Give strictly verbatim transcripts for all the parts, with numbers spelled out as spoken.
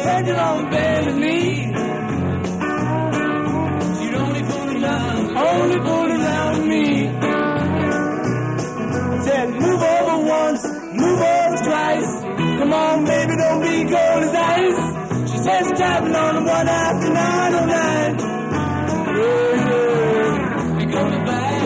Take it on, baby, me. She'd only fool around, only fool around me. Said, move over once, move over twice. Come on, baby, don't be cold as ice. She said she's traveling on the one after nine oh nine. Yeah, yeah. We going back.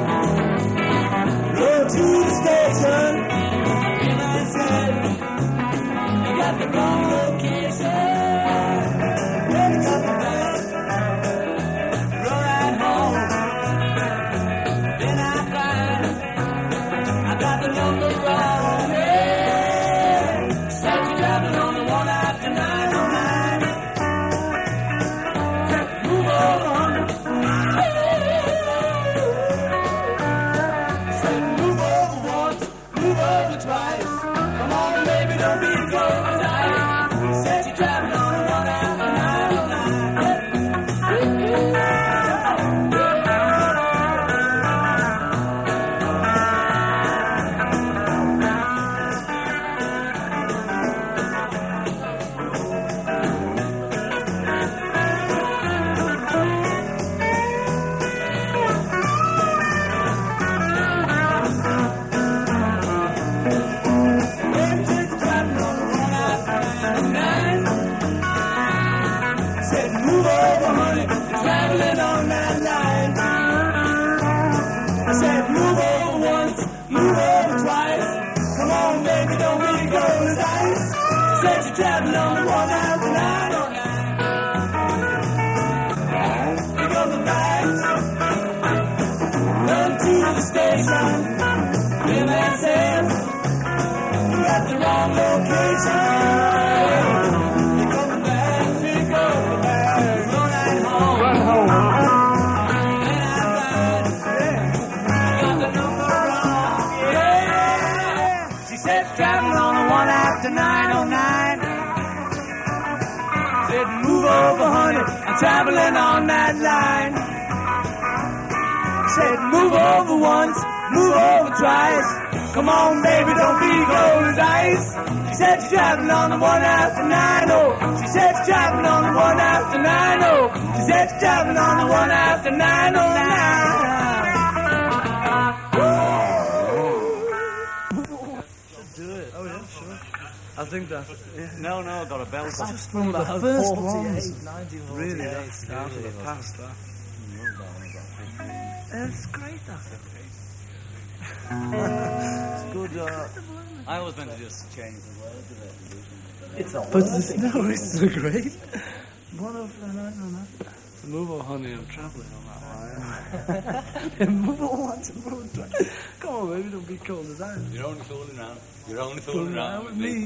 Road to the station. And I said, you got the wrong location. Then we coming back. Run right home. Then I find I got the number wrong. Yeah. Said you're traveling on the one after nine oh nine. Move on. Said move over once, move over twice. Come on, baby, don't be cold as ice. Said you're traveling on the one after nine oh nine. Said move over, honey, traveling on that line. I said move over once, move over twice. Come on, baby, don't be cold as ice. Said you're traveling on the one after nine oh nine. We go the back, run to the station. Where man said you got the wrong location. We go the back, we go the back, run right home. Run home. Then I find, yeah, you got the number wrong. Yeah. She said traveling on the one after nine oh nine. Said move over, honey, I'm traveling on that line. Said move over once, move over twice. Come on, baby, don't be cold as ice. She said she's traveling on the one after nine oh. She said she's traveling on the one after nine oh. She said she's traveling on the one after nine oh nine. Do it. Oh yeah, sure. I think that's yeah. No, no, I got a belt. That's on. just from the first ones. nineteen forty-eight. Really started it past that. It's great, that's it. It's good. Uh, I always meant to just change the words of it. It's all but it's, no, it's so great. One of no, no, no, no. Move on, honey, I'm travelling on that line. Move on, once and move on. Come on, baby, don't be cold as ice. You're only fooling around. You're only fooling around with me.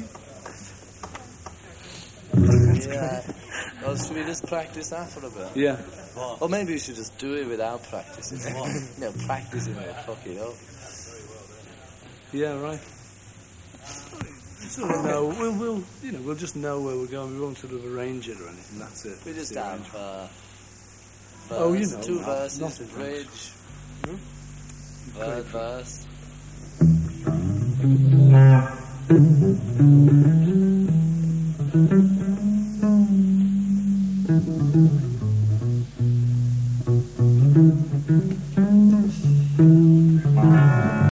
Yeah. Well, should we just practice that for a bit? Yeah. Or maybe we should just do it without practicing. No, practicing it, fuck it up. Yeah, right. So we'll know, we'll, we'll, you know, we'll just know where we're going. We won't sort of arrange it or anything. That's it. We just The have arrangement. uh, verse, Oh, you know, two not- verses, nothing bridge, Hmm? third verse. Thank you.